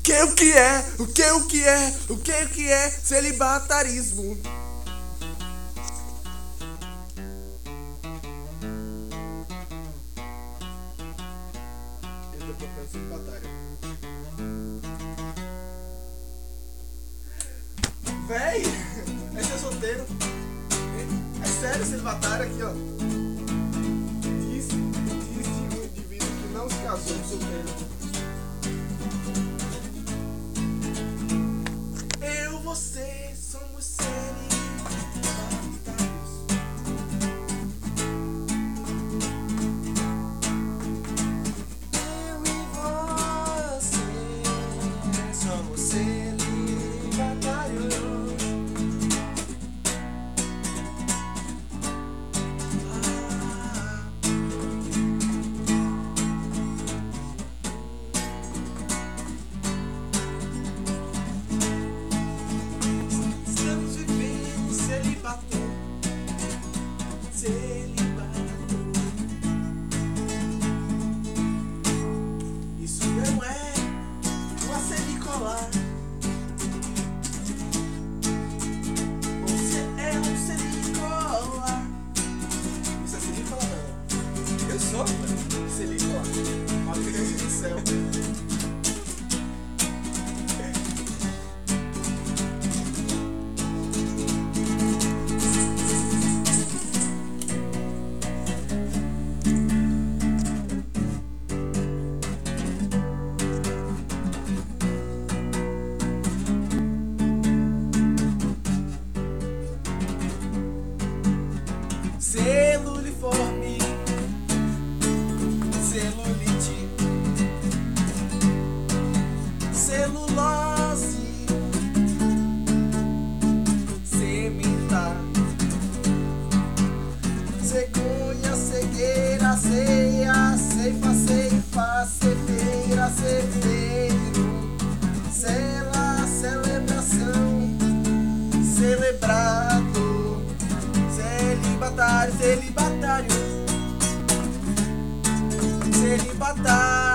O que é celibatarismo? Eu tô procurando celibatário. Véi, é ser solteiro. É sério, celibatário aqui, ó. Disse um indivíduo que não se casou, solteiro. Você somos celibatários. Eu e você somos celibatários. Isso não é uma semicolar. Você é um semicolar. Isso é semicolar, não. Eu sou semicolar. Uma criança do céu. Celuliforme, celulite, celulose, cementar, cegonha, cegueira, ceia, ceifa, ceifeira, cefeiro, cela, celebração, celebrado. Celibatário, celibatário, celibatário.